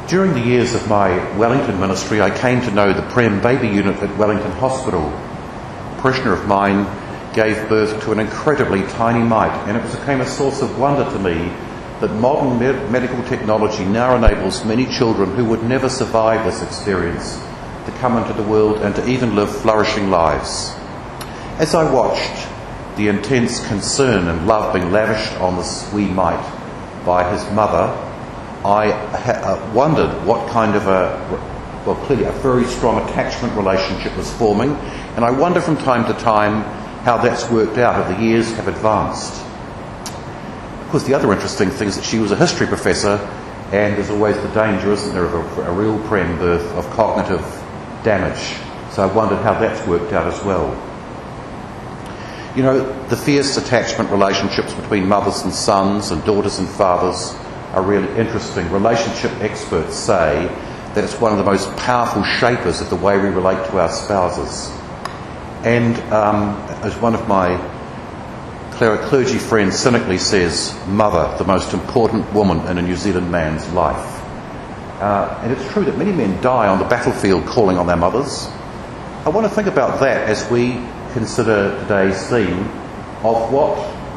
During the years of my Wellington ministry, I came to know the Prem baby unit at Wellington Hospital. A parishioner of mine gave birth to an incredibly tiny mite, and it became a source of wonder to me that modern medical technology now enables many children who would never survive this experience to come into the world and to even live flourishing lives. As I watched the intense concern and love being lavished on this wee mite by his mother, I wondered what kind of clearly a very strong attachment relationship was forming, and I wonder from time to time how that's worked out as the years have advanced. Of course, the other interesting thing is that she was a history professor, and there's always the danger, isn't there, of a real Prem birth of cognitive damage. So I wondered how that's worked out as well. You know, the fierce attachment relationships between mothers and sons and daughters and fathers are really interesting. Relationship experts say that it's one of the most powerful shapers of the way we relate to our spouses. And as one of my clergy friends cynically says, mother, the most important woman in a New Zealand man's life. And it's true that many men die on the battlefield calling on their mothers. I want to think about that as we consider today's theme of what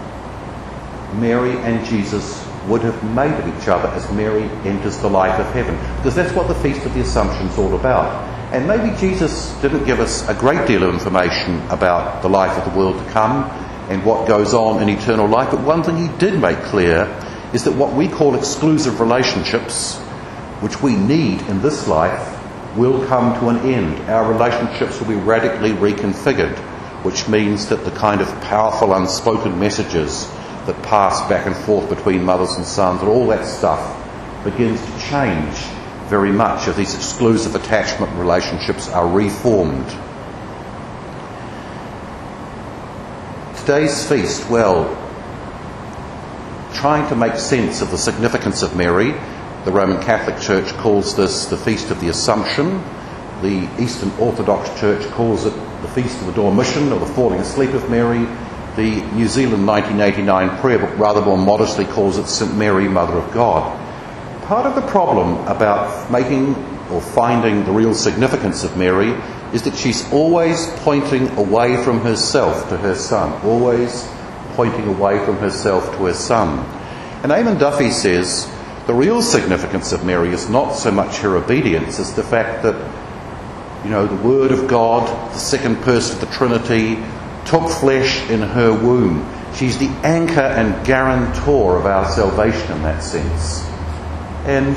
Mary and Jesus would have made of each other as Mary enters the light of heaven. Because that's what the Feast of the Assumption is all about. And maybe Jesus didn't give us a great deal of information about the life of the world to come and what goes on in eternal life, but one thing he did make clear is that what we call exclusive relationships, which we need in this life, will come to an end. Our relationships will be radically reconfigured, which means that the kind of powerful unspoken messages that pass back and forth between mothers and sons and all that stuff begins to change very much as these exclusive attachment relationships are reformed. Today's feast, well, trying to make sense of the significance of Mary. The Roman Catholic Church calls this the Feast of the Assumption. The Eastern Orthodox Church calls it the Feast of the Dormition, or the Falling Asleep of Mary. The New Zealand 1989 prayer book rather more modestly calls it St. Mary, Mother of God. Part of the problem about making or finding the real significance of Mary is that she's always pointing away from herself to her son, always pointing away from herself to her son. And Eamon Duffy says the real significance of Mary is not so much her obedience as the fact that, you know, the Word of God, the second person of the Trinity, took flesh in her womb. She's the anchor and guarantor of our salvation in that sense. And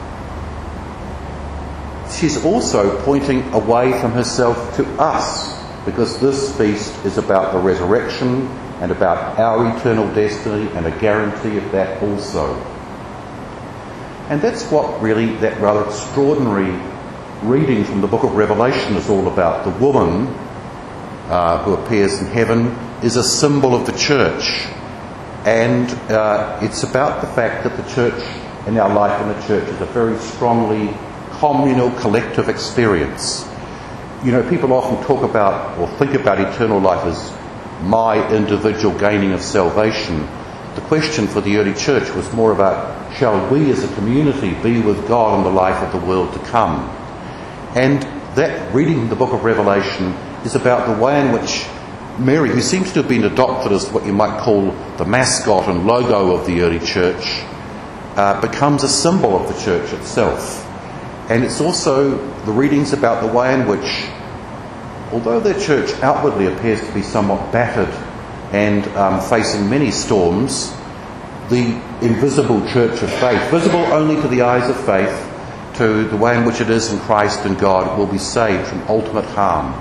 she's also pointing away from herself to us, because this feast is about the resurrection and about our eternal destiny and a guarantee of that also. And that's what really that rather extraordinary reading from the book of Revelation is all about. The woman who appears in heaven is a symbol of the church, and it's about the fact that the church, in our life in the church, is a very strongly communal, collective experience. You know, people often talk about or think about eternal life as my individual gaining of salvation. The question for the early church was more about, shall we as a community be with God in the life of the world to come? And that reading the book of Revelation is about the way in which Mary, who seems to have been adopted as what you might call the mascot and logo of the early church, becomes a symbol of the church itself. And it's also the readings about the way in which, although their church outwardly appears to be somewhat battered and facing many storms, the invisible church of faith, visible only to the eyes of faith, to the way in which it is in Christ and God, will be saved from ultimate harm.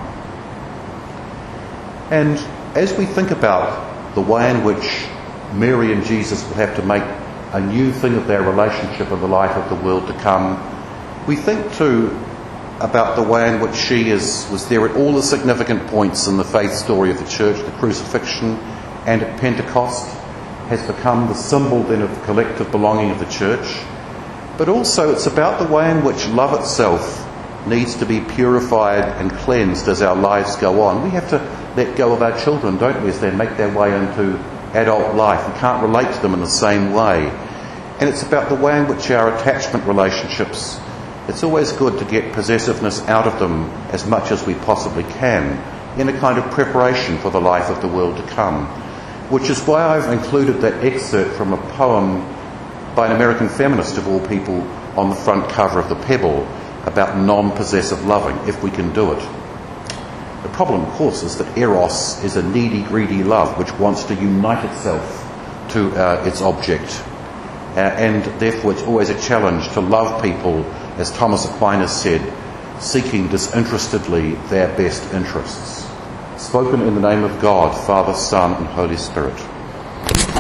And as we think about the way in which Mary and Jesus will have to make a new thing of their relationship in the life of the world to come, we think too about the way in which she was there at all the significant points in the faith story of the church. The crucifixion and at Pentecost has become the symbol then of the collective belonging of the church. But also it's about the way in which love itself needs to be purified and cleansed as our lives go on. We have to let go of our children, don't we, as they make their way into adult life. We can't relate to them in the same way. And it's about the way in which our attachment relationships, it's always good to get possessiveness out of them as much as we possibly can, in a kind of preparation for the life of the world to come. Which is why I've included that excerpt from a poem by an American feminist, of all people, on the front cover of The Pebble, about non-possessive loving, if we can do it. The problem, of course, is that eros is a needy, greedy love which wants to unite itself to its object. And therefore it's always a challenge to love people, as Thomas Aquinas said, seeking disinterestedly their best interests. Spoken in the name of God, Father, Son and Holy Spirit.